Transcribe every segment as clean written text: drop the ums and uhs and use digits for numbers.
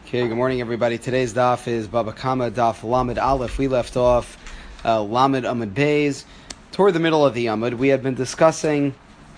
Okay, good morning, everybody. Today's daf is Baba Kama daf Lamed Aleph. We left off Lamed Amud Beis toward the middle of the Amud. We had been discussing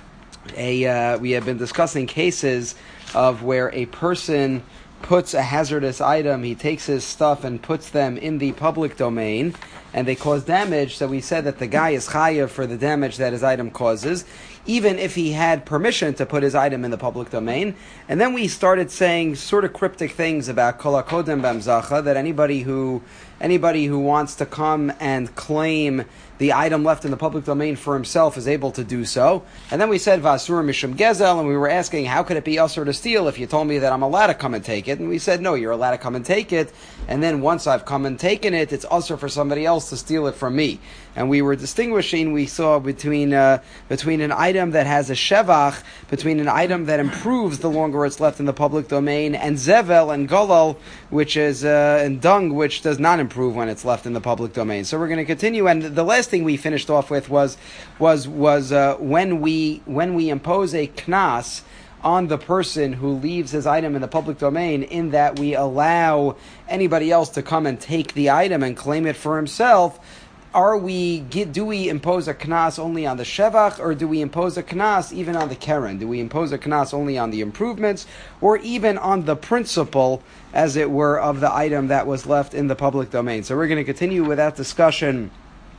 cases of where a person puts a hazardous item, he takes his stuff and puts them in the public domain, and they cause damage. So we said that the guy is chayav for the damage that his item causes, even if he had permission to put his item in the public domain. And then we started saying sort of cryptic things about kol hakodem b'mzacha, that anybody who wants to come and claim the item left in the public domain for himself is able to do so. And then we said Vasur Mishum Gezel, and we were asking, how could it be usher to steal if you told me that I'm allowed to come and take it? And we said, no, you're allowed to come and take it, and then once I've come and taken it, it's usher for somebody else to steal it from me. And we were distinguishing, we saw between an item that has a shevach, between an item that improves the longer it's left in the public domain, and zevel and golol, which is and dung, which does not improve when it's left in the public domain. So we're going to continue, and the last thing we finished off with was when we impose a knas on the person who leaves his item in the public domain, in that we allow anybody else to come and take the item and claim it for himself. Do we impose a knas only on the shevach, or do we impose a knas even on the keren? Do we impose a knas only on the improvements, or even on the principle, as it were, of the item that was left in the public domain? So we're going to continue with that discussion.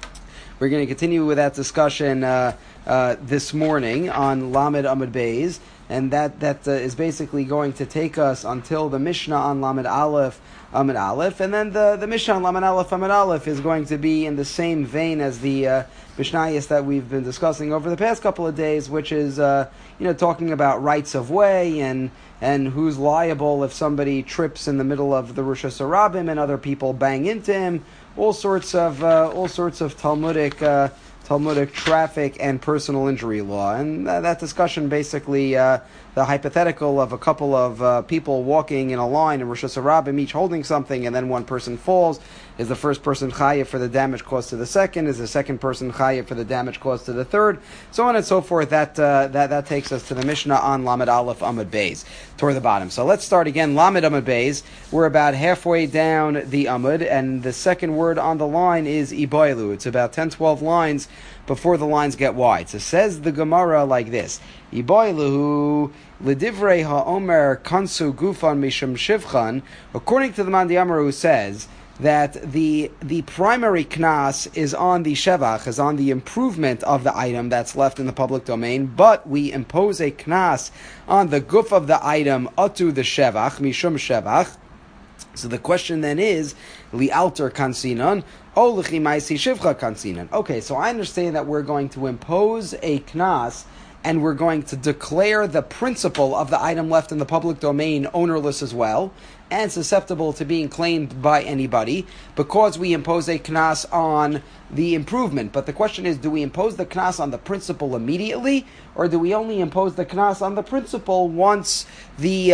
This morning on Lamed Amud Beis, and that is basically going to take us until the Mishnah on Lamed Aleph Amud Aleph, and then the Mishnah on Lamed Aleph Amud Aleph is going to be in the same vein as the Mishnayos that we've been discussing over the past couple of days, which is talking about rights of way and who's liable if somebody trips in the middle of the Rosh Hashanah and other people bang into him. All sorts of Talmudic traffic and personal injury law, and that discussion basically the hypothetical of a couple of people walking in a line in Rosh Hashanah, each holding something, and then one person falls. Is the first person chayav for the damage caused to the second? Is the second person chayav for the damage caused to the third? So on and so forth. That takes us to the Mishnah on Lamed Aleph Amud Beis, toward the bottom. So let's start again. Lamed Amud Beis. We're about halfway down the Amud, and the second word on the line is iboilu. It's about 10-12 lines before the lines get wide. So says the Gemara like this: iboilu L'divrei ha'omer kansu gufan mishum shivchan. According to the Mandi Amar, who says that the primary knas is on the shevach, is on the improvement of the item that's left in the public domain, but we impose a knas on the guf of the item atu the shevach, mishum shevach. So the question then is, li'alter kansinan, o l'chimaisi shivcha kansinan. Okay, so I understand that we're going to impose a knas, and we're going to declare the principle of the item left in the public domain ownerless as well, and susceptible to being claimed by anybody, because we impose a knas on the improvement. But the question is, do we impose the knas on the principle immediately, or do we only impose the knas on the principle once the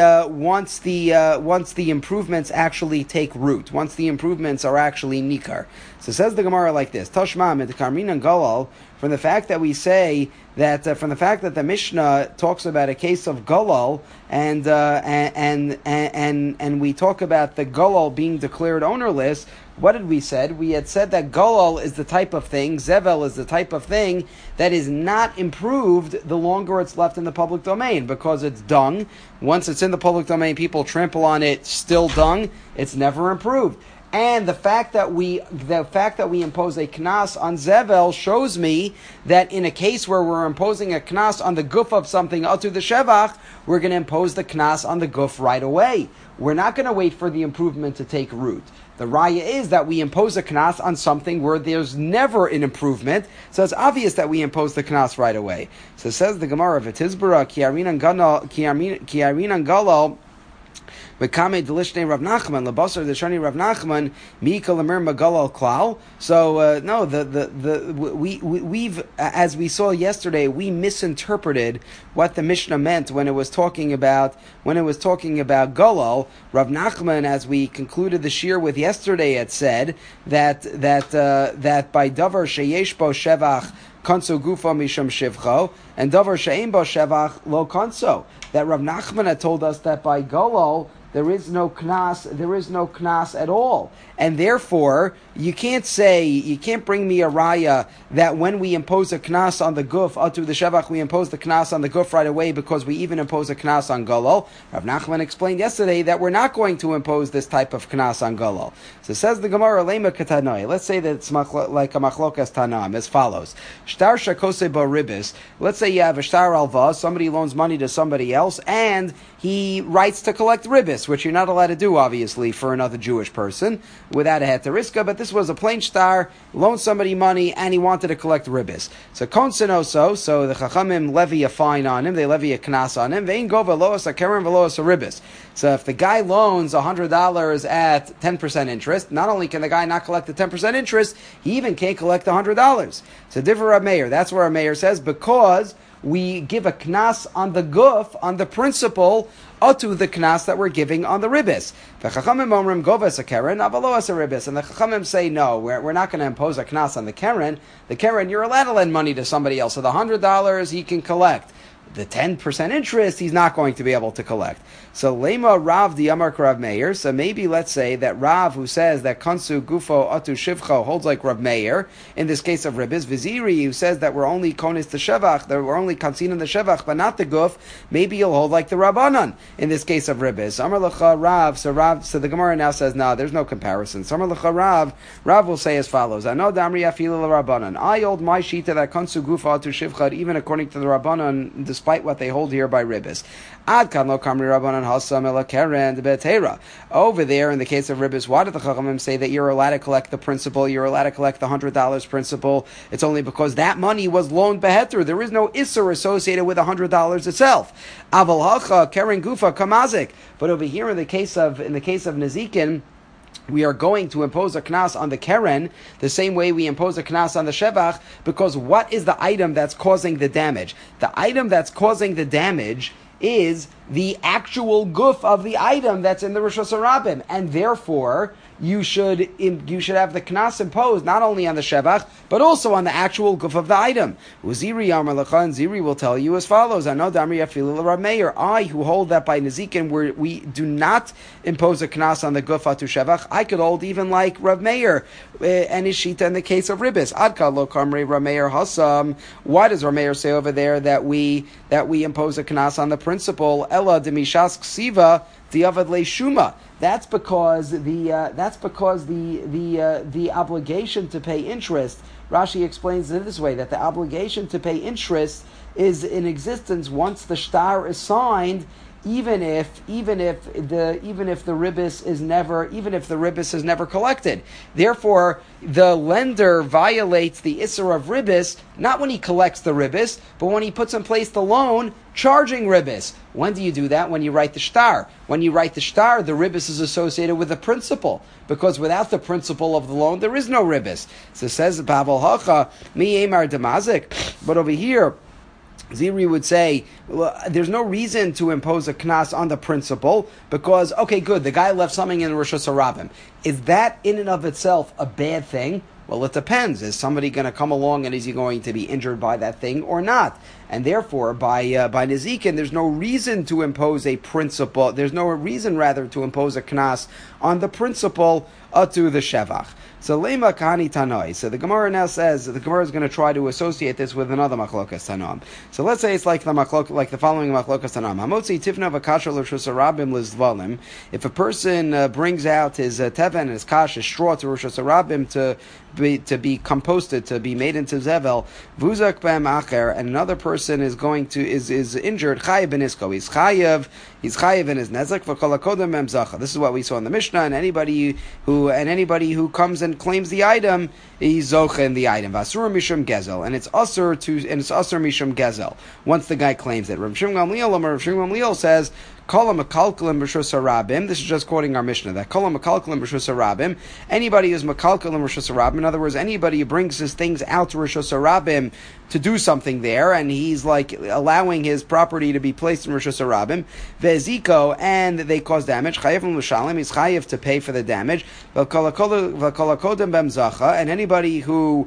improvements actually take root, once the improvements are actually nikar? So says the Gemara like this: Tashma mitkarmin and galal. From the fact that we say that, from the fact that the Mishnah talks about a case of galal, and we talk about the galal being declared ownerless, what did we said? We had said that galal is the type of thing, zevel is the type of thing that is not improved the longer it's left in the public domain, because it's dung. Once it's in the public domain, people trample on it, still dung, it's never improved. And the fact that we impose a knas on zevel shows me that in a case where we're imposing a knas on the guf of something atu the shevach, we're going to impose the knas on the guf right away. We're not going to wait for the improvement to take root. The raya is that we impose a knas on something where there's never an improvement, so it's obvious that we impose the knas right away. So says the Gemara, v'tizbara ki arinan galal. V'kamei delishne Rav Nachman lebasar deshani Rav Nachman miikal amer magalal klal. So we've as we saw yesterday, we misinterpreted what the Mishnah meant when it was talking about galal. Rav Nachman, as we concluded the shir with yesterday, had said that by davar sheyesh bo shevach kanso gufa misham shivcho, and davar she'ein bo shevach lo kanso. That Rav Nachman had told us that by galal, there is no knas at all. And therefore, you can't bring me a raya that when we impose a knas on the guf, atu the shevach, we impose the knas on the guf right away because we even impose a knas on golol. Rav Nachman explained yesterday that we're not going to impose this type of knas on golol. So it says the Gemara, lema katanoi. Let's say that it's like a machlokas tanam, as follows. Shtar shakose ba ribis. Let's say you have a shtar alva, somebody loans money to somebody else, and he writes to collect ribis, which you're not allowed to do, obviously, for another Jewish person, without a heteriska, but this was a plain shtar, loaned somebody money, and he wanted to collect ribis. So konsenoso, so the chachamim levy a fine on him, they levy a knas on him, vein go veloas a keren veloas a ribis. So if the guy loans $100 at 10% interest, not only can the guy not collect the 10% interest, he even can't collect $100. So differ Rav Meir, that's where Rav Meir says, because we give a knas on the guf, on the principle, to the knas that we're giving on the ribis. The chachamim omrim govas a keren, avaloas a ribis. And the chachamim say, no, we're not going to impose a knas on the keren. The keren, you're allowed to lend money to somebody else. So the $100 he can collect. The 10% interest, he's not going to be able to collect. So, Lema Rav di Amar Rav Meir. So maybe let's say that Rav, who says that Kansu Gufo Atu Shivcho holds like Rav Meir, in this case of Ribis, Viziri, who says that we're only Konis the Shevach, that we're only Kansin in the Shevach, but not the Guf, maybe he'll hold like the Rabbanan, in this case of Ribis. Amar Lecha Rav, so the Gemara now says, no, there's no comparison. So Amar Lecha Rav will say as follows, Ano Damri Afilu Rabbanan. I hold my shita that Kansu Gufo Atu Shivcha, even according to the Rabbanan, despite what they hold here by Ribis. Ad kan lo kamri Rabbanan hasam ela keren betera. Over there, in the case of Ribis, why did the Chachamim say that you're allowed to collect the principal, you're allowed to collect the $100 principal? It's only because that money was loaned beheter. There is no isser associated with $100 itself. Aval hacha keren gufa kamazik. But over here, in the case of Nezikin, we are going to impose a knas on the keren the same way we impose a knas on the shevach, because what is the item that's causing the damage? The item that's causing the damage is the actual guf of the item that's in the Rosh Hashanah, and therefore you should have the knas imposed not only on the shevach but also on the actual guf of the item. Uziri Amar Lecha, and Ziri will tell you as follows: I know Damri Afilu Rav Meir. I who hold that by Nezikin we do not impose a knas on the guf atu shevach. I could hold even like Rav Meir and his shita in the case of Ribis. Adka lo kamri Rav Meir hasam. Why does Rav Meir say over there that we impose a knas on the principle? Ella demishas ksiva diavad leishuma. That's because the obligation to pay interest. Rashi explains it this way, that the obligation to pay interest is in existence once the shtar is signed, even if the ribis is never collected. Therefore, the lender violates the isser of ribis not when he collects the ribis, but when he puts in place the loan charging ribis. When do you do that? When you write the shtar. When you write the shtar, the ribis is associated with the principal, because without the principal of the loan, there is no ribis. So it says Pavel Hacha mi emar demazik. But over here, Ziri would say, well, there's no reason to impose a knas on the principal because, okay, good, the guy left something in Rosh Hashanah. Is that in and of itself a bad thing? Well, it depends. Is somebody going to come along and is he going to be injured by that thing or not? And therefore, by Nezikin, there's no reason to impose a principal. There's no reason, rather, to impose a knas on the principal to the shevach. So lema kahani tanoi. So the Gemara now says the Gemara is going to try to associate this with another machlokas tanam. So let's say it's like the following machlokas tanam. Hamotzi tifna v'kasher l'Rosh Hashanah lizvalim. If a person brings out his teven and his kash, his straw to Rosh Hashanah to be composted, to be made into zevel, vuzak b'em acher, and another person is injured, chayiv benisko. He's chayiv in his nezek v'kol hakodem mem zacha. This is what we saw in the Mishnah. And anybody who comes and claims the item, he's zocha in the item. Vasur mishum gezel, and it's usur mishum gezel. Once the guy claims it, Rav Shimon Gamliel says, Kol makalkalim b'shus harabim. This is just quoting our Mishnah. That kol makalkalim b'shus harabim. Anybody who's makalkalim b'shus harabim, in other words, anybody who brings his things out to Rosh Hashanah to do something there, and he's like allowing his property to be placed in Rosh Hashanah, ve'ziko, and they cause damage. Chayev l'shalim, he's chayev to pay for the damage. V'kol hakodem b'mzacha, and anybody who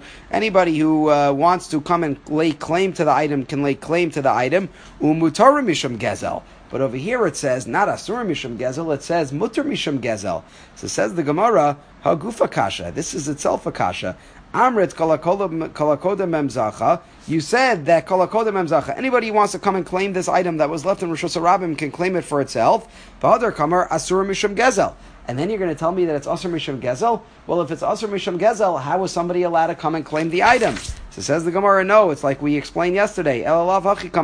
wants to come and lay claim to the item can lay claim to the item. Umutarim mishum gezel. But over here it says not asur mishum gezel, it says mutter mishum gezel. So it says the Gemara, hagufa kasha. This is itself a kasha. Amrit kolakoda memzacha. You said that kolakoda memzacha. Anybody who wants to come and claim this item that was left in Rosh Hashanah can claim it for itself. V'hadar kamar asur mishum gezel. And then you're going to tell me that it's asur mishum gezel? Well, if it's asur mishum gezel, how is somebody allowed to come and claim the item? So says the Gemara, no, it's like we explained yesterday. I'm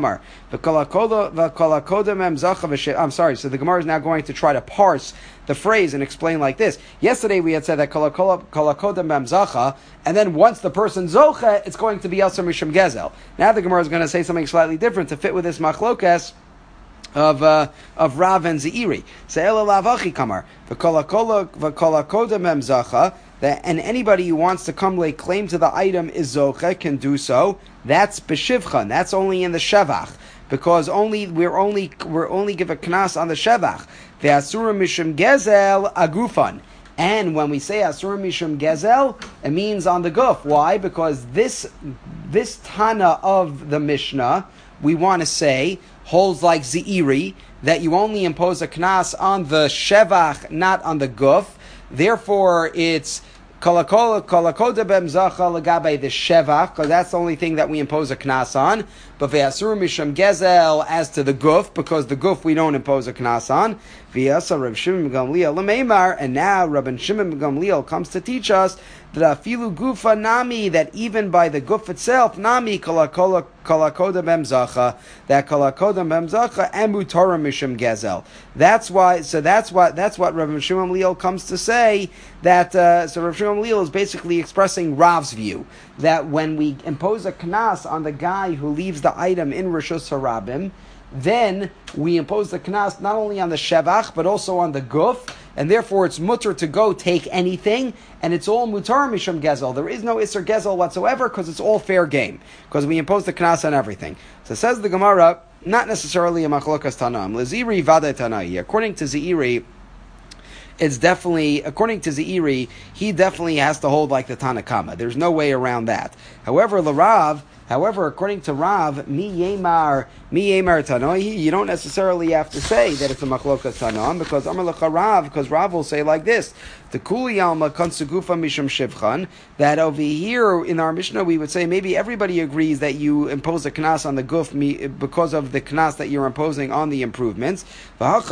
sorry, so the Gemara is now going to try to parse the phrase and explain like this. Yesterday we had said that kolakoda memzacha, and then once the person zocha, it's going to be asur mishum gezel. Now the Gemara is going to say something slightly different to fit with this machlokas of Rav and Zeiri. Se'ela lavachi kamar v'kolakoda memzacha. And anybody who wants to come lay claim to the item is zocha can do so. That's b'shivchan. That's only in the shevach, because we're only give a knas on the shevach. The asura mishum gezel agufan. And when we say asura mishum gezel, it means on the guf. Why? Because this tana of the Mishnah, we want to say, holds like Zeiri, that you only impose a knas on the shevach, not on the guf. Therefore, it's kolakoda bemzacha legabe the shevach, because that's the only thing that we impose a knas on. But ve'asur mishum gezel as to the guf, because the guf we don't impose a knas on. Ve'asa Rav Shimon ben Gamliel lemeimar, and now Rabbi Shimon ben Gamliel comes to teach us that afilu gufa nami, that even by the guf itself, nami kolakoda bemzacha, that kolakoda bemzacha and mutara mishum gezel. That's what Rabbi Shimon Gamliel comes to say. That so Rabbi Shimon Gamliel is basically expressing Rav's view that when we impose a knas on the guy who leaves the item in Rishus Harabim, then we impose the knas not only on the shevach but also on the guf, and therefore it's mutter to go take anything, and it's all mutar mishum gezel. There is no isser gezel whatsoever because it's all fair game, because we impose the knas on everything. So says the Gemara, not necessarily a machlokas tanam. L'ziri vada tanai. According to Zeiri, it's definitely, according to Zeiri, he definitely has to hold like the Tanakama. There's no way around that. However, according to Rav, mi yemar tanoi, you don't necessarily have to say that it's a machlokas tanam, because Amar lecha Rav, because Rav will say like this: the kuli alma konsugufa mishum shivchan. That over here in our Mishnah we would say maybe everybody agrees that you impose a knas on the guf because of the knas that you're imposing on the improvements. And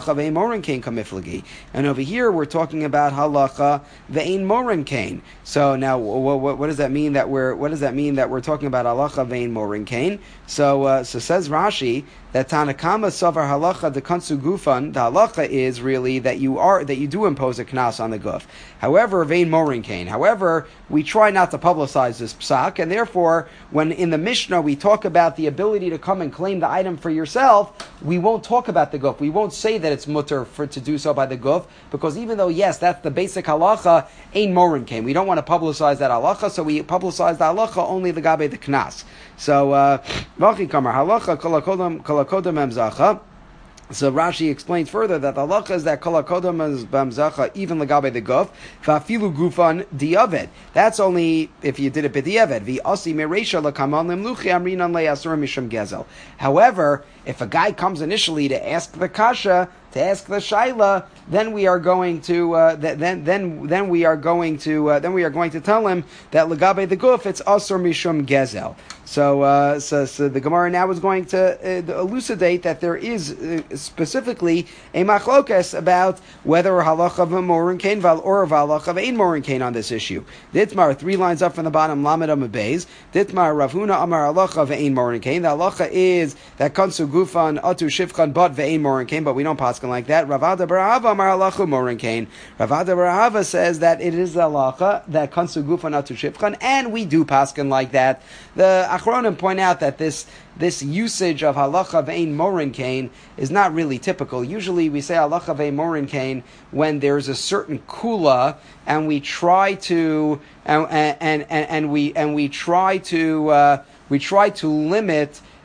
over here we're talking about halacha ve'ein morin kain. So now, what does that mean that we're talking about halacha ve'ein morin kain? So says Rashi that Tanakama savar halacha the kansu gufan. The halacha is really that you do impose a knas on the guf. However, ve'ein morin kain. However, we try not to publicize this psak, and therefore, when in the Mishnah we talk about the ability to come and claim the item for yourself, we won't talk about the guf. We won't say that it's mutter to do so by the guf, because even though, yes, that's the basic halacha, ein morin kain. We don't want to publicize that halacha, so we publicize the halacha only the gabe the knas. So, v'achi kamar halacha kolakodam memzacha. So Rashi explains further that the halacha is that kol hakodam b'mzacha even legabe the guf v'afilu gufan diavad. That's only if you did it b'diavad. V'asi mereisha lekamal limluchi amrinan le'asur mishum gezel. However, if a guy comes initially to ask the kasha, to ask the shaila, then we are going to then we are going to tell him that legabe the guf it's asur mishum gezel. So the Gemara now is going to elucidate that there is specifically a machlokas about whether halacha of a morin kain or halacha of ein morin kain on this issue. Ditmar, 3 lines up from the bottom, lamed amud beis. Ditmar Rav Huna amar halacha of ein morin kain. The halacha is that kansu gufan atu shivchan but ve'ein morin kain, but we don't paskin like that. Ravada Barahava amar halacha morin kain. Ravada Barahava says that it is the halacha that kansu gufan atu shivchan, and we do paskin like that. The Achronim point out that this usage of halacha ve'ein morin kain is not really typical. Usually we say halacha ve'ein morin kain when there's a certain kula, and we try to we try to limit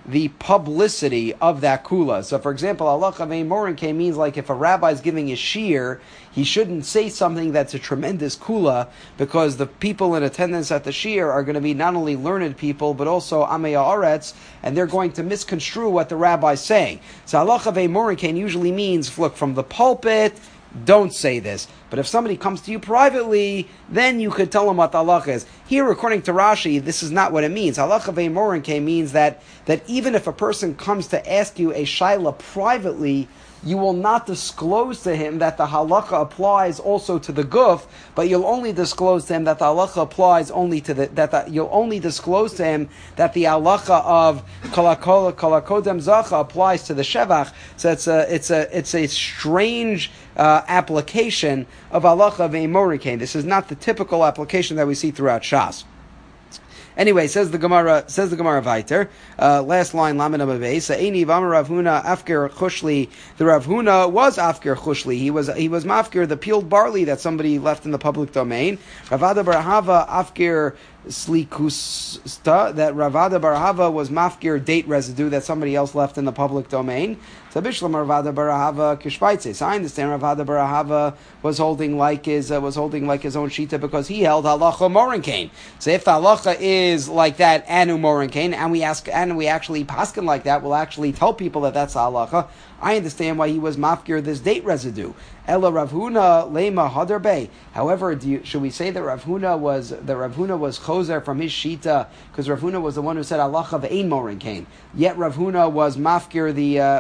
the publicity of that kula. So, for example, halacha ve'ein morinkein means like if a rabbi is giving a shiur, he shouldn't say something that's a tremendous kula, because the people in attendance at the shiur are going to be not only learned people, but also amei haaretz, and they're going to misconstrue what the rabbi's saying. So halacha ve'ein morinkein usually means, look, from the pulpit, don't say this. But if somebody comes to you privately, then you could tell them what the halacha is. Here, according to Rashi, this is not what it means. Halacha ve'ein morinkein means that even if a person comes to ask you a shaila privately, you will not disclose to him that the halacha applies also to the guf, but you'll only disclose to him that the halacha applies only to you'll only disclose to him that the halacha of kolakodem zacha applies to the shevach. So it's a strange application of halacha ve'ein morinkein. This is not the typical application that we see throughout Shas. Anyway, says the Gemara weiter. Last line, Lamed Amud Beis. Eini v'amar Rav Huna afker chushli. The Rav Huna was afker chushli. He was mafker the peeled barley that somebody left in the public domain. Ravada bar Hava afker slikusta, that Ravada bar Hava was mafkir date residue that somebody else left in the public domain. So Bishlam Ravada bar Hava kishpaitzes. I understand Ravada bar Hava was holding like his own shita because he held halacha morinkein. So if the halacha is like that anu morinkein, and we actually paskin like that, we'll actually tell people that that's halacha. I understand why he was mafkir this date residue. Ella Rav Huna lema hadar bey. However, should we say that Rav Huna was chozer from his shita because Rav Huna was the one who said halacha ve'ein morinkein? Yet Rav Huna was mafkir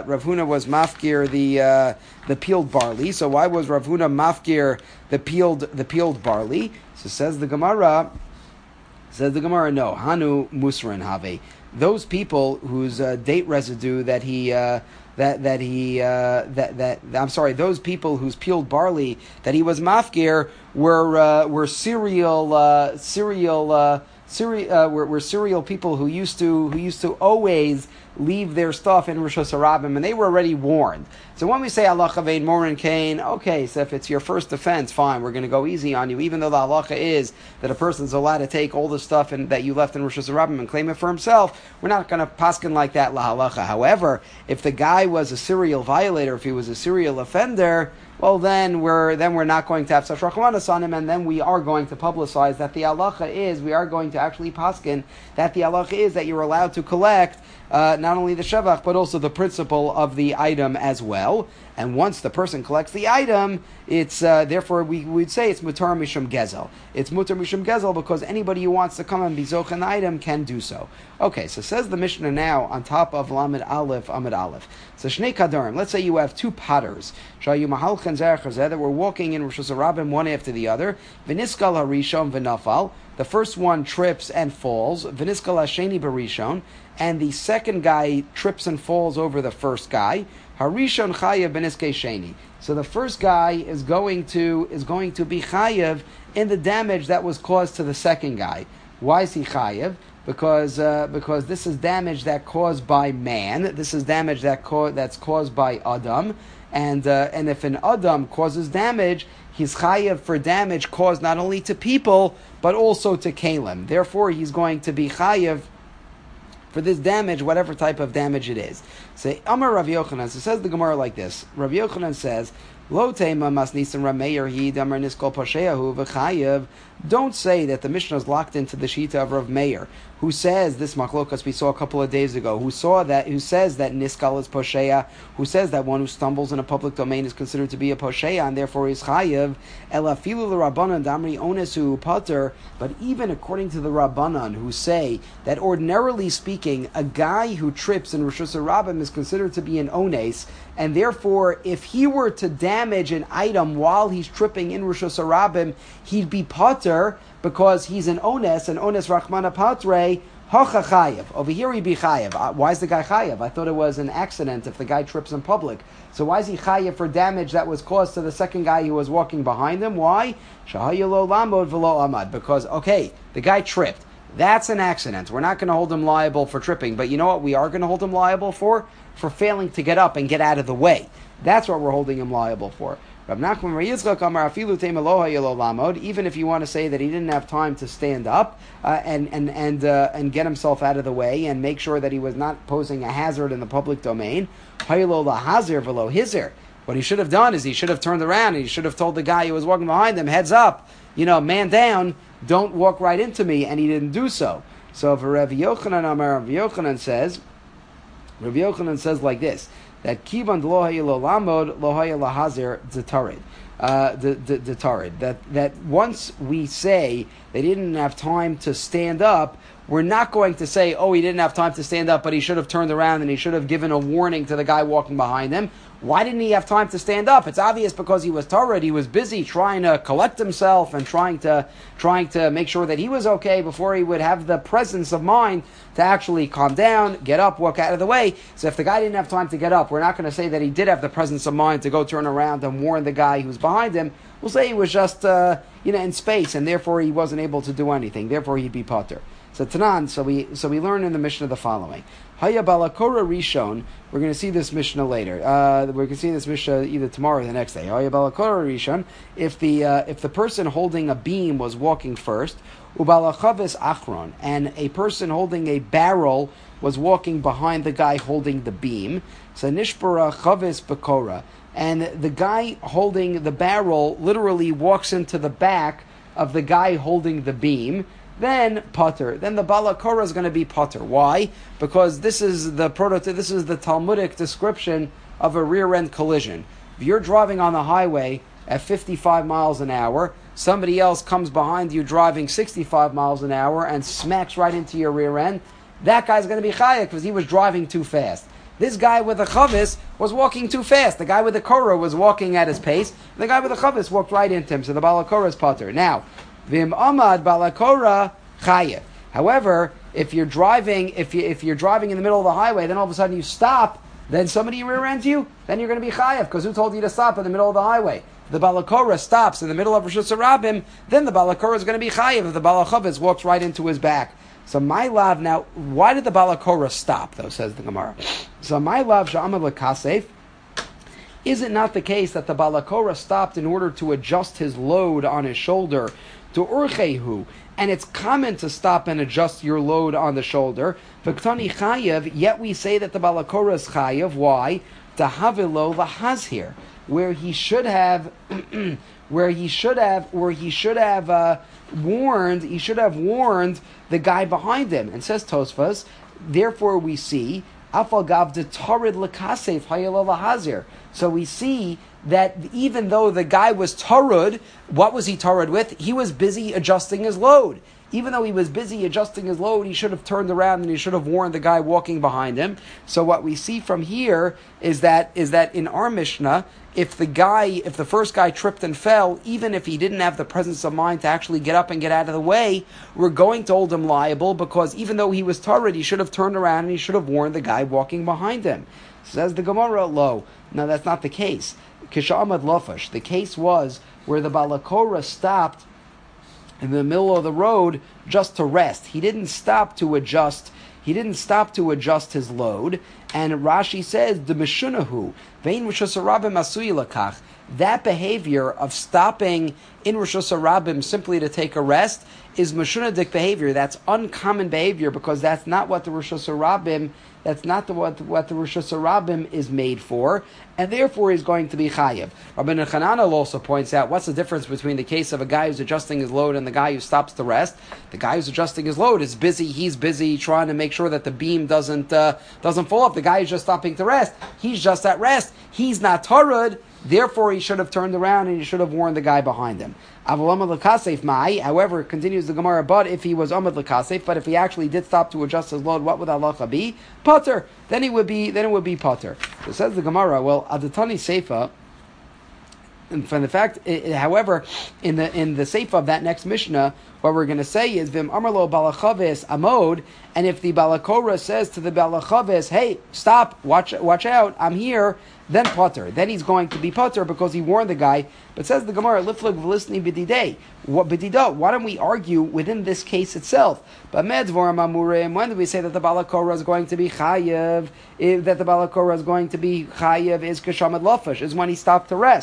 the peeled barley. So why was Rav Huna mafkir the peeled barley? So says the Gemara. No, hanu musrin have. Those people whose date residue that he. Those people whose peeled barley that he was mafkir were serial people who used to always leave their stuff in Rosh Hashanah, and they were already warned. So when we say halacha ve'ein morinkein, okay, so if it's your first offense, fine, we're going to go easy on you, even though the halacha is that a person's allowed to take all the stuff that you left in Rosh Hashanah and claim it for himself. We're not going to paskin like that la halacha. However, if the guy was a serial violator, if he was a serial offender, well, then we're not going to have such rachmanas on him, and then we are going to publicize that the halacha is, we are going to actually paskin that the halacha is that you're allowed to collect not only the shevach, but also the principle of the item as well. And once the person collects the item, it's therefore we would say it's mutar mishum gezel. It's mutar mishum gezel because anybody who wants to come and be zoch an item can do so. Okay, so says the Mishnah now on top of Lamed Aleph, Amud Aleph. So Shnei Kadarim, let's say you have two potters, Shayu Mahalchan Zerach Hazeh, that were walking in Rosh Hashanah one after the other, V'niskal HaRishon V'nafal, the first one trips and falls, V'niskal HaSheni B'Rishon, and the second guy trips and falls over the first guy, Harishon Chayav B'niskei Sheni. So the first guy is going to be Chayav in the damage that was caused to the second guy. Why is he Chayav? Because this is damage that caused by man. This is damage that's caused by Adam, and if an Adam causes damage, he's chayav for damage caused not only to people but also to kalim. Therefore, he's going to be chayav for this damage, whatever type of damage it is. Say Amar Rav Yochanan. So says the Gemara like this. Rav Yochanan says, Lo tema masnisim Rameir he damar niskol pasheahu v'chayev. Don't say that the Mishnah is locked into the shita of Rav Meir, who says this machlokas we saw a couple of days ago, who says that niskal is poshea, who says that one who stumbles in a public domain is considered to be a poshea and therefore is chayev. Ela filu l'Rabbanan damri onesu pater. But even according to the Rabbanan, who say that ordinarily speaking, a guy who trips in Rosh Hashanah is considered to be an ones, and therefore if he were to damage an item while he's tripping in Rosh Hashanah, he'd be pater because he's an ones, rachmana patre, hocha chayev. Over here he'd be chayev. Why is the guy chayev? I thought it was an accident if the guy trips in public. So why is he chayev for damage that was caused to the second guy who was walking behind him? Why? Shahayalo lamod v'lo amad. Because, okay, the guy tripped. That's an accident. We're not going to hold him liable for tripping. But you know what we are going to hold him liable for? For failing to get up and get out of the way. That's what we're holding him liable for. Even if you want to say that he didn't have time to stand up and get himself out of the way and make sure that he was not posing a hazard in the public domain, what he should have done is he should have turned around and he should have told the guy who was walking behind him, heads up, man down, don't walk right into me, and he didn't do so. So for Rav Yochanan Rav Yochanan says like this, that kivan lo haya lo lamod lo haya lahazir detarid. That once we say they didn't have time to stand up, we're not going to say, he didn't have time to stand up, but he should have turned around and he should have given a warning to the guy walking behind him. Why didn't he have time to stand up? It's obvious because he was tired. He was busy trying to collect himself and trying to make sure that he was okay before he would have the presence of mind to actually calm down, get up, walk out of the way. So if the guy didn't have time to get up, we're not going to say that he did have the presence of mind to go turn around and warn the guy who's behind him. We'll say he was just in space and therefore he wasn't able to do anything. Therefore he'd be potter. So Tanan, so we learn in the Mishnah the following. Haya balakora rishon. We're going to see this Mishnah later. We're going to see this Mishnah either tomorrow or the next day. Haya balakora rishon. If the person holding a beam was walking first, ubalachavis achron, and a person holding a barrel was walking behind the guy holding the beam. So nishbara chavis bakora, and the guy holding the barrel literally walks into the back of the guy holding the beam. Then potter. Then the balakora is going to be potter. Why? Because this is the Talmudic description of a rear-end collision. If you're driving on the highway at 55 miles an hour, somebody else comes behind you driving 65 miles an hour and smacks right into your rear end, that guy's going to be chayav because he was driving too fast. This guy with the chavis was walking too fast. The guy with the korah was walking at his pace. The guy with the chavis walked right into him. So the balakora is potter. Now, Vim Amad Balakora Chayev. However, if you're driving in the middle of the highway, then all of a sudden you stop, then somebody rear ends you, then you're going to be Chayev, because who told you to stop in the middle of the highway? If the Balakora stops in the middle of Rosh Hashanah, then the Balakora is going to be Chayev if the Balachavitz walks right into his back. So my love, now, why did the Balakora stop, though, says the Gemara? So my love, Sha'amad L'Kasef, is it not the case that the Balakora stopped in order to adjust his load on his shoulder to Urchehu, and it's common to stop and adjust your load on the shoulder. V'ktani chayev, yet we say that the balakora is chayev. Why? Tahavilo lahazhir, where he should have warned the guy behind him. And says Tosfos, therefore we see afal gav de tarid lekasef hayelo lahazir. So we see that even though the guy was tarud, what was he tarud with? He was busy adjusting his load. Even though he was busy adjusting his load, he should have turned around and he should have warned the guy walking behind him. So what we see from here is that in our Mishnah, if the first guy tripped and fell, even if he didn't have the presence of mind to actually get up and get out of the way, we're going to hold him liable, because even though he was tarud, he should have turned around and he should have warned the guy walking behind him. Says the Gemara, lo. No, that's not the case. Kisha'amad Lofash. The case was where the Balakora stopped in the middle of the road just to rest. He didn't stop to adjust his load. And Rashi says, the Meshunahu, Vein Rosh Hashanah Asui Lakach. That behavior of stopping in Rosh Hashanah simply to take a rest is Meshunadik behavior. That's uncommon behavior, because that's not what the Rosh Hashanah what the Rosh Hashanah is made for, and therefore he's going to be chayev. Rabbeinu Chananel also points out, what's the difference between the case of a guy who's adjusting his load and the guy who stops to rest? The guy who's adjusting his load is busy. He's busy trying to make sure that the beam doesn't fall off. The guy who's just stopping to rest, he's just at rest. He's not tarud. Therefore, he should have turned around and he should have warned the guy behind him. However, continues the Gemara, but if he was Amad L'Kasef, but if he actually did stop to adjust his load, what would halacha be? Potter. Then it would be potter. So says the Gemara, well, Adatani Seifa, and from the fact, however, in the Seifa of that next Mishnah, what we're going to say is Vim Amarlo Balachaves Amod, and if the Balakora says to the Balachaves, hey, stop, watch out, I'm here, then potter. Then he's going to be potter because he warned the guy. But says the Gemara, Liflag v'lisni b'didei. Why don't we argue within this case itself? But medvorim amurim. When do we say that the balakora is going to be chayev? That the balakora is going to be chayev is kashamad lafash, is when he stopped to rest.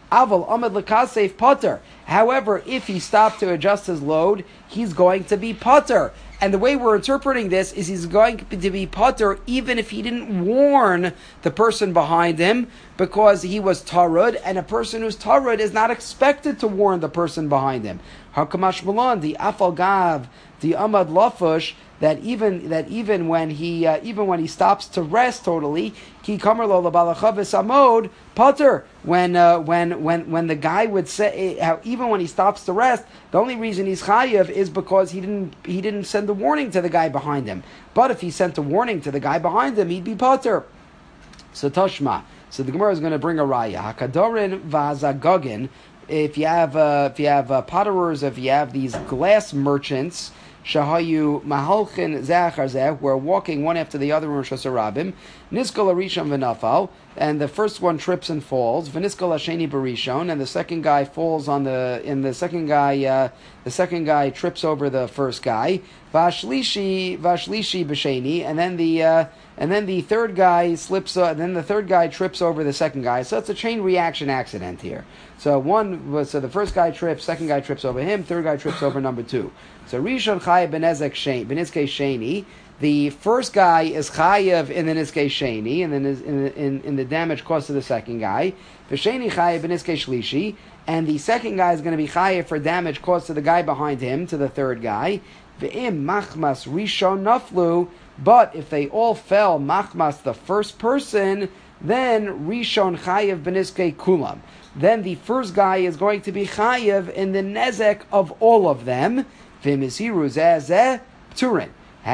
Aval Amad L'Kasef Potter. However, if he stopped to adjust his load, he's going to be Potter. And the way we're interpreting this is he's going to be Potter even if he didn't warn the person behind him because he was Tarud, and a person who's Tarud is not expected to warn the person behind him. Hakamash Malon, the Afal Gav, the Amad Lafush, that even when he stops to rest totally, ki kamer lo labalachavis amod Potter. When the guy would say, even when he stops to rest, the only reason he's chayiv is because he didn't send a warning to the guy behind him. But if he sent a warning to the guy behind him, he'd be Potter. So Toshma. So the Gemara is going to bring a raya. Hakadorin v'azagogin. If you have potterers, if you have these glass merchants, shahayu mahalchin zechar zeh, who are walking one after the other in Rosh Hashanah, niskol arishon v'nafal, and the first one trips and falls, v'niskol hasheni barishon, and the second guy falls the second guy trips over the first guy, vashlishi b'sheni, and then the third guy slips. Then the third guy trips over the second guy. So it's a chain reaction accident here. So the first guy trips, second guy trips over him, third guy trips over number two. So Rishon Chayav Benizkei Sheni. The first guy is Chayav in the Nizkei Sheni, and then in the damage caused to the second guy. V'Sheni Chayav Benizkei Shlishi, and the second guy is going to be Chayav for damage caused to the guy behind him, to the third guy. V'Im Machmas Rishon Naflu. But if they all fell machmas the first person, then Rishon Chayev Benizkei Kulam. Then the first guy is going to be Chayev in the nezek of all of them. V'misiru zeh pturin.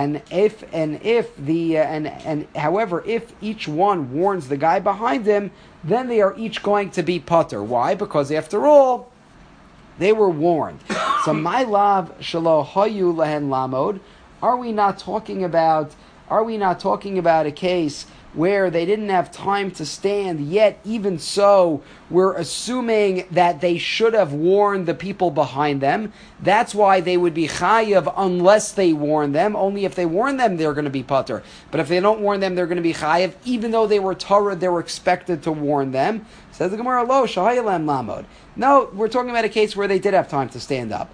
However, if each one warns the guy behind him, then they are each going to be pater. Why? Because after all, they were warned. So my lav shelo hayu lehen lamod. Are we not talking about a case where they didn't have time to stand, yet even so, we're assuming that they should have warned the people behind them. That's why they would be chayav unless they warn them. Only if they warn them, they're going to be pater. But if they don't warn them, they're going to be chayav. Even though they were Torah, they were expected to warn them. Says the Gemara, lo shahayalem lamod. No, we're talking about a case where they did have time to stand up.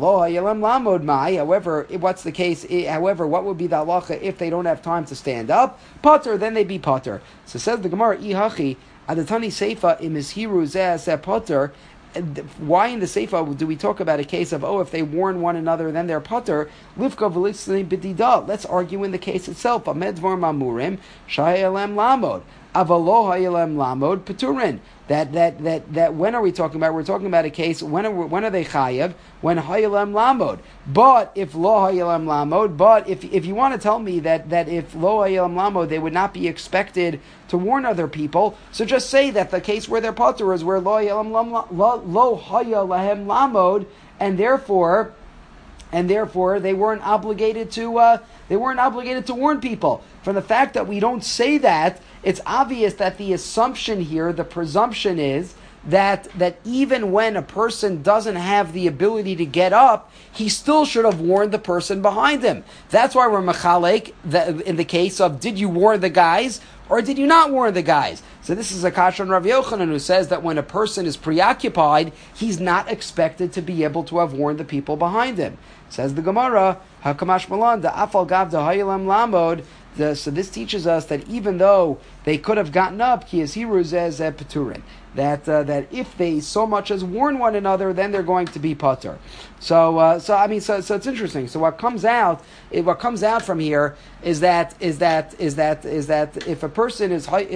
However, what's the case? However, what would be the halacha if they don't have time to stand up? Potter, then they be potter. So says the Gemara, ihachi adatani seifa imishiru zeh potter. Why in the seifa do we talk about a case of if they warn one another, then they're potter? Lifka v'litzli b'dida. Let's argue in the case itself. Amedvar mamurim shayalem lamod. Avalo hayalem lamod peturin. That when are we talking about? We're talking about a case, when are they chayav? When hayalem lamod. But if lo hayalem lamod, but if you want to tell me that if lo hayalem lamod, they would not be expected to warn other people, so just say that the case where they're potter is where lo hayalem lamod, and therefore they weren't obligated to warn people. From the fact that we don't say that, it's obvious that the assumption here, the presumption is that even when a person doesn't have the ability to get up, he still should have warned the person behind him. That's why we're machalek in the case of, did you warn the guys or did you not warn the guys? So this is a kasha on Rav Yochanan, who says that when a person is preoccupied, he's not expected to be able to have warned the people behind him. Says the Gemara, Hakamash Malan, the Afal Gav the Hayilam Lamod. So this teaches us that even though they could have gotten up, that if they so much as warn one another, then they're going to be pater. So it's interesting. So what comes out from here is that if a person is lo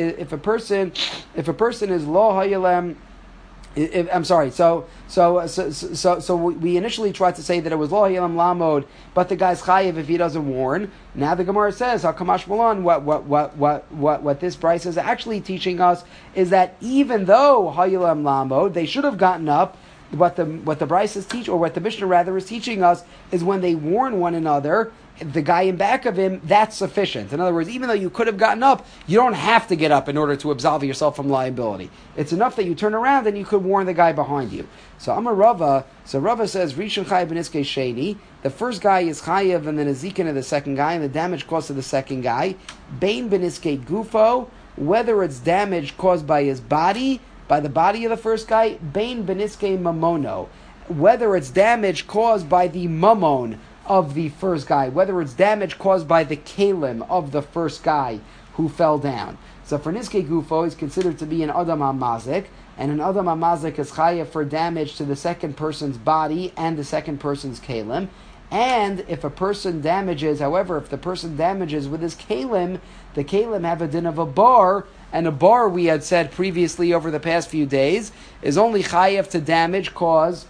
hayalem. I'm sorry. So we initially tried to say that it was lo hayalam lamod, but the guy's chayiv if he doesn't warn. Now the Gemara says hakamash malan. What this Bryce is actually teaching us is that even though hayalam lamod, they should have gotten up. What the Bryce is teaching, or what the Mishnah rather is teaching us, is when they warn one another, the guy in back of him, that's sufficient. In other words, even though you could have gotten up, you don't have to get up in order to absolve yourself from liability. It's enough that you turn around and you could warn the guy behind you. So Amar Rava, Rava says, Rishon Chayav Benizkei Sheni, the first guy is Chayav and then a Zikin of the second guy, and the damage caused to the second guy. Bein Benizkei Gufo, whether it's damage caused by his body, by the body of the first guy, Bain Beniske Mamono, whether it's damage caused by the Mamon of the first guy, whether it's damage caused by the Kalim of the first guy who fell down. So for Niske Gufo is considered to be an Adam HaMazik, and an Adam HaMazik is chayav for damage to the second person's body and the second person's Kalim. And if a person damages, however, if the person damages with his Kalim, the Kalim have a din of a bar, and a bar, we had said previously over the past few days, is only chayav to damage caused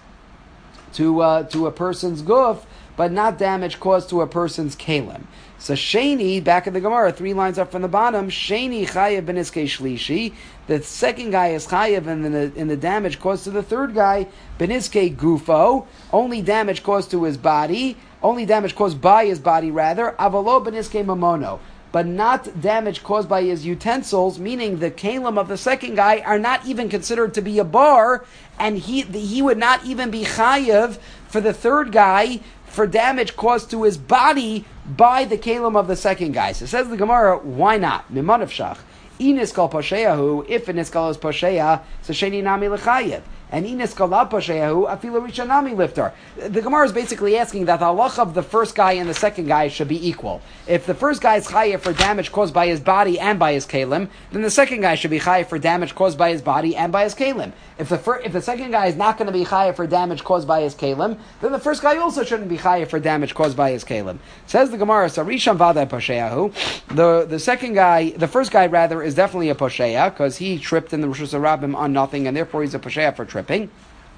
to a person's guf, but not damage caused to a person's Kalim. So Sheni, back in the Gemara, 3 lines up from the bottom, Sheni chayav beniskei shlishi. The second guy is chayav in the damage caused to the third guy, beniskei gufo, only damage caused to his body, only damage caused by his body rather, avalo beniskei mamono, but not damage caused by his utensils, meaning the kalim of the second guy are not even considered to be a bar, and he would not even be chayav for the third guy for damage caused to his body by the kalim of the second guy. So says the Gemara, why not? Miman of shach. Iniskal pasheyahu, if iniskal is pasheya, so sheni nami lechayev. And iniskal la pasheyahu, afila risha nami liftar. The Gemara is basically asking that the halach of the first guy and the second guy should be equal. If the first guy is chayev for damage caused by his body and by his kalim, then the second guy should be chayev for damage caused by his body and by his kalim. If the second guy is not going to be chayev for damage caused by his kalim, then the first guy also shouldn't be chayev for damage caused by his kalim. Says the Gemara, so rishon vada pasheyahu. The second guy, the first guy rather, is definitely a posheya because he tripped in the Rosh Hashanah on nothing, and therefore he's a posheya for tripping.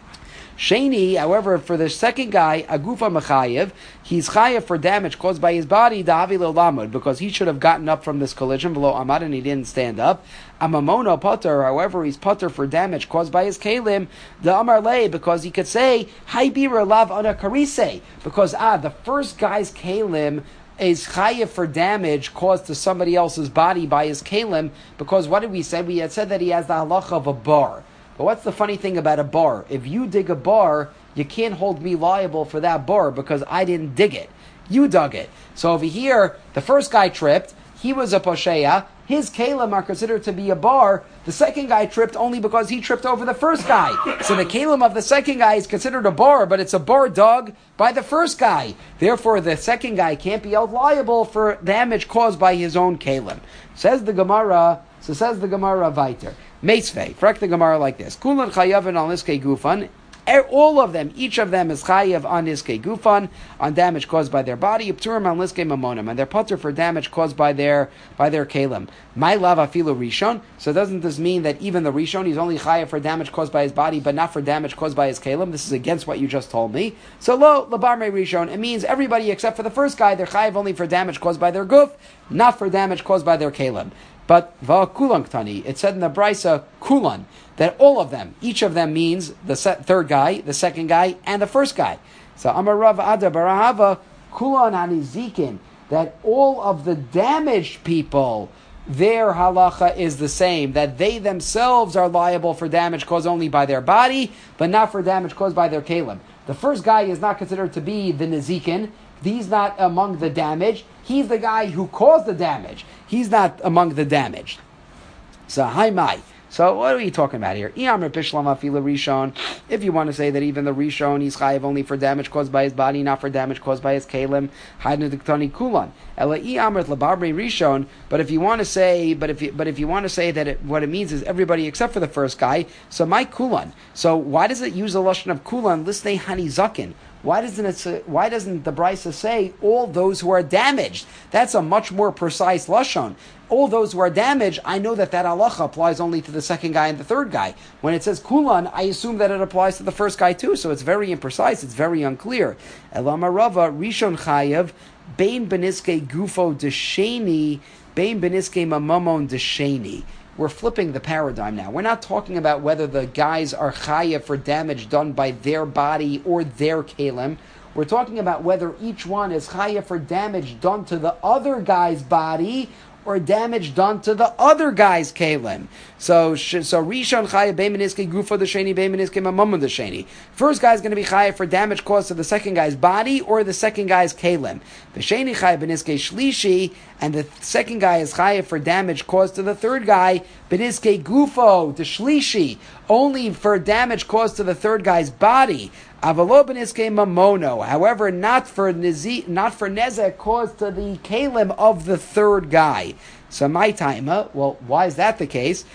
Sheni, however, for the second guy, agufa mechayev, he's chayev for damage caused by his body, da'avi lo lamud, because he should have gotten up from this collision, v'lo amad, and he didn't stand up. Amamono pater, however, he's pater for damage caused by his kalim, the amar lei, because he could say, haibira lav ana karise, because the first guy's kalim is chayev for damage caused to somebody else's body by his kalim, because what did we say? We had said that he has the halacha of a bar. But what's the funny thing about a bar? If you dig a bar, you can't hold me liable for that bar because I didn't dig it. You dug it. So over here, the first guy tripped. He was a posheya. His kalim are considered to be a bar. The second guy tripped only because he tripped over the first guy. So the kalim of the second guy is considered a bar, but it's a bar dug by the first guy. Therefore, the second guy can't be held liable for damage caused by his own kalim. Says the Gemara weiter. Meisvei, correct the Gemara like this. Kulan chayavin al niskei gufan. All of them, each of them is chayav on niskei gufan, on damage caused by their body. Upturim al niskei mamonim, and they're putter for damage caused by their kalim. My lava filo rishon. So doesn't this mean that even the rishon, he's only chayav for damage caused by his body, but not for damage caused by his kalim? This is against what you just told me. So lo labarme rishon. It means everybody except for the first guy, they're chayav only for damage caused by their guf, not for damage caused by their kalim. But kulan ktani, it said in the Brisa kulan that all of them, each of them means the third guy, the second guy, and the first guy. So Amar Rav Ada Barahava kulan hanizikin, that all of the damaged people, their halacha is the same, that they themselves are liable for damage caused only by their body, but not for damage caused by their kalim. The first guy is not considered to be the nizikin. He's not among the damaged. He's the guy who caused the damage. He's not among the damaged. So, hi mai. So, what are we talking about here? If you want to say that even the Rishon, he's chayiv only for damage caused by his body, not for damage caused by his kalim, but if you want to say, if you want to say that what it means is everybody except for the first guy, so my kulan. So why does it use the lashon of kulan? Listnei hani zakin. Why doesn't the Brisa say all those who are damaged? That's a much more precise lashon. All those who are damaged, I know that halacha applies only to the second guy and the third guy. When it says kulan, I assume that it applies to the first guy too. So it's very imprecise. It's very unclear. Elama Rava Rishon Chayev Bein Beniske Gufo Desheni Bein Beniske Mamamon Desheni. We're flipping the paradigm now. We're not talking about whether the guys are chayav for damage done by their body or their kalim. We're talking about whether each one is chayav for damage done to the other guy's body or damage done to the other guy's kalim. So Rishon Chayav Beimeniske Gufo the Sheni Beimeniske Mamam the Sheni. First guy's going to be Chayav for damage caused to the second guy's body or the second guy's kalim. The Sheni Chayav Beniske Shlishi, and the second guy is Chayav for damage caused to the third guy Beniske Gufo the Shlishi, only for damage caused to the third guy's body. Avalo beniske mamono. However, not for nezek caused to the kalim of the third guy. So my taima. Well, why is that the case?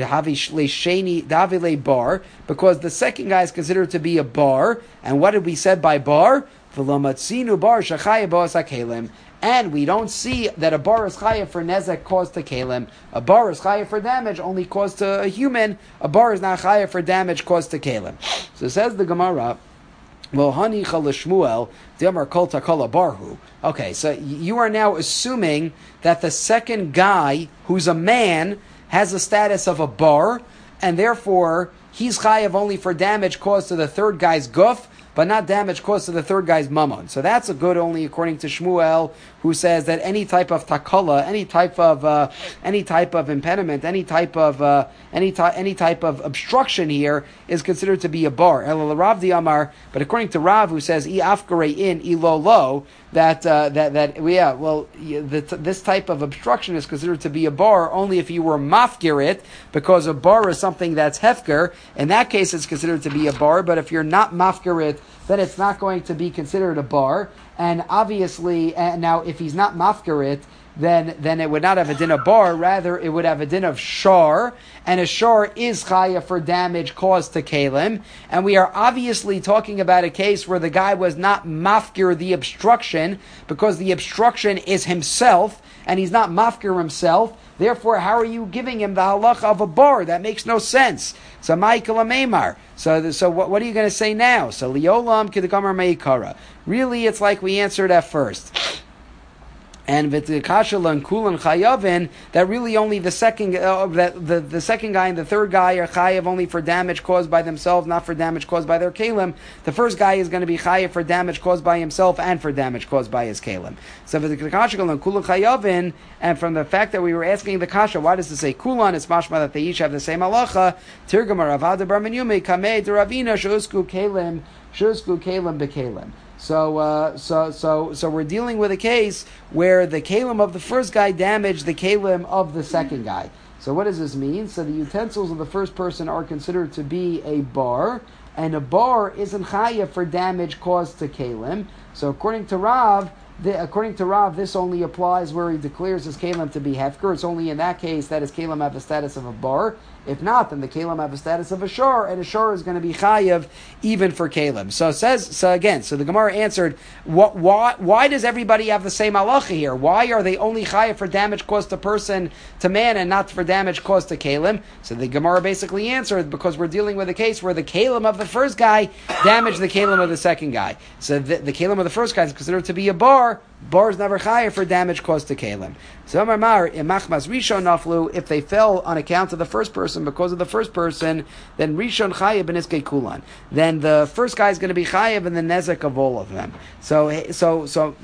Davile bar, because the second guy is considered to be a bar. And what did we said by bar? V'lomatzinu bar shachaya ba'as kalim. And we don't see that a bar is chayav for nezek caused to kalim. A bar is chayav for damage only caused to a human. A bar is not chayav for damage caused to kalim. So says the Gemara. Okay, so you are now assuming that the second guy, who's a man, has the status of a bar, and therefore he's chayav only for damage caused to the third guy's guf, but not damage caused to the third guy's mammon. So that's a good only according to Shmuel, who says that any type of takala, any type of impediment, any type of obstruction here is considered to be a bar. El Rav di Amar, but according to Rav, who says I afkare in ilo lo, this type of obstruction is considered to be a bar only if you were mafkir it, because a bar is something that's hefker. In that case, it's considered to be a bar. But if you're not mafkir it, then it's not going to be considered a bar. And obviously, now if he's not mafkir it, then it would not have a din of bar, rather it would have a din of shar, and a shar is chaya for damage caused to kalim, and we are obviously talking about a case where the guy was not mafkir the obstruction, because the obstruction is himself, and he's not mafkir himself. Therefore, how are you giving him the halacha of a bar? That makes no sense. So Michael Ameimar. So what are you going to say now? So Liolam Kidagamar Meikara. Really, it's like we answered at first. And v'tikashal and kulan chayavin, that really only the second the second guy and the third guy are chayav only for damage caused by themselves, not for damage caused by their kalim. The first guy is going to be chayav for damage caused by himself and for damage caused by his kalim. So v'tikashal and kulan chayavin, and from the fact that we were asking the kasha, why does it say kulan? It's mashma that they each have the same halacha. Tirgamar Avada Bar Menyume Kamei Deravina Shusku Kalim Bekalim. So we're dealing with a case where the kalim of the first guy damaged the kalim of the second guy. So what does this mean? So the utensils of the first person are considered to be a bar, and a bar isn't chaya for damage caused to kalim. So according to Rav, this only applies where he declares his kalim to be hefker. It's only in that case that his kalim have the status of a bar. If not, then the kalim have the status of a shor, and a shor is going to be chayav even for kalim. So the Gemara answered, why does everybody have the same halacha here? Why are they only chayav for damage caused to person, to man, and not for damage caused to kalim? So the Gemara basically answered, because we're dealing with a case where the kalim of the first guy damaged the kalim of the second guy. So the kalim of the first guy is considered to be a bar. Bar is never chayav for damage caused to kalim. So Amar Mar, imachmas rishon naflu, if they fell on account of the first person, because of the first person, then rishon chayav beniskei kulan. Then the first guy is going to be chayav in the nezek of all of them. So machmas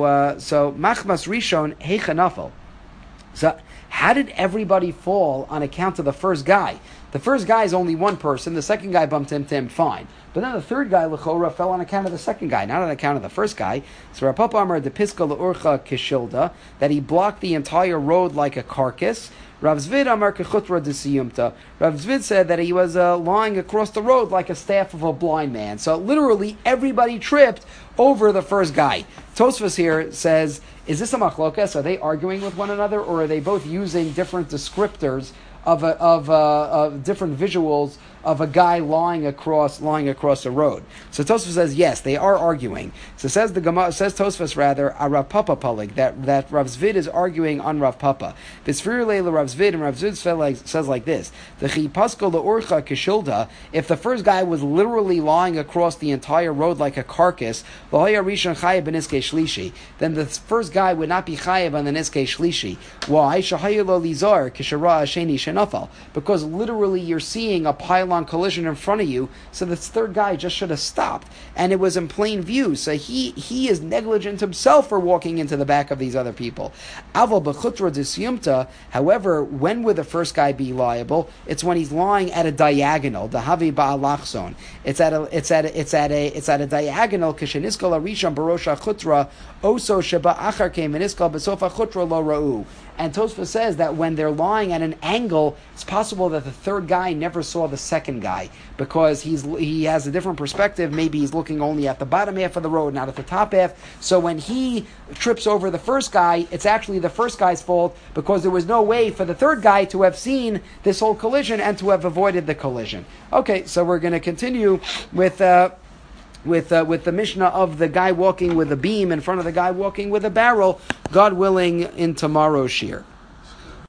rishon heicha nafel. So how did everybody fall on account of the first guy? The first guy is only one person. The second guy bumped into him, fine. But then the third guy, L'chora, fell on account of the second guy, not on account of the first guy. So Rav Papa Amar de Piska L'urcha Kishilda, that he blocked the entire road like a carcass. Rav Zvid Amar Kechutra de Siyumta. Rav Zvid said that he was lying across the road like a staff of a blind man. So literally everybody tripped over the first guy. Tosfos here says, is this a machlokas? Are they arguing with one another, or are they both using different descriptors of different visuals of a guy lying across a road? So Tosfos says yes, they are arguing. So says Tosfos rather a Rav Papa Palig, that Rav Zvid is arguing on Rav Papa. V'sfir leila Rav Zvid, and Rav Zvid says like this: the chipasko leorcha kishilda. If the first guy was literally lying across the entire road like a carcass, v'hoya rishon chayav b'niskei shlishi, then the first guy would not be chayav on the niskei shlishi. Why? Shahayilo lizar kishara sheni shenafal, because literally you're seeing a pile head-on collision in front of you, so this third guy just should have stopped. And it was in plain view, so he is negligent himself for walking into the back of these other people. Aval b'chutra d'siyumta, however, when would the first guy be liable? It's when he's lying at a diagonal, dahavi ba'alachzon. It's at a diagonal, k'sheniskal arishon barosha chutra, oso sheba achar ke meniskal b'sofa chutra lo ra'u. And Tosfos says that when they're lying at an angle, it's possible that the third guy never saw the second guy because he has a different perspective. Maybe he's looking only at the bottom half of the road, not at the top half. So when he trips over the first guy, it's actually the first guy's fault because there was no way for the third guy to have seen this whole collision and to have avoided the collision. Okay, so we're going to continue with the Mishnah of the guy walking with a beam in front of the guy walking with a barrel, God willing, in tomorrow's shir.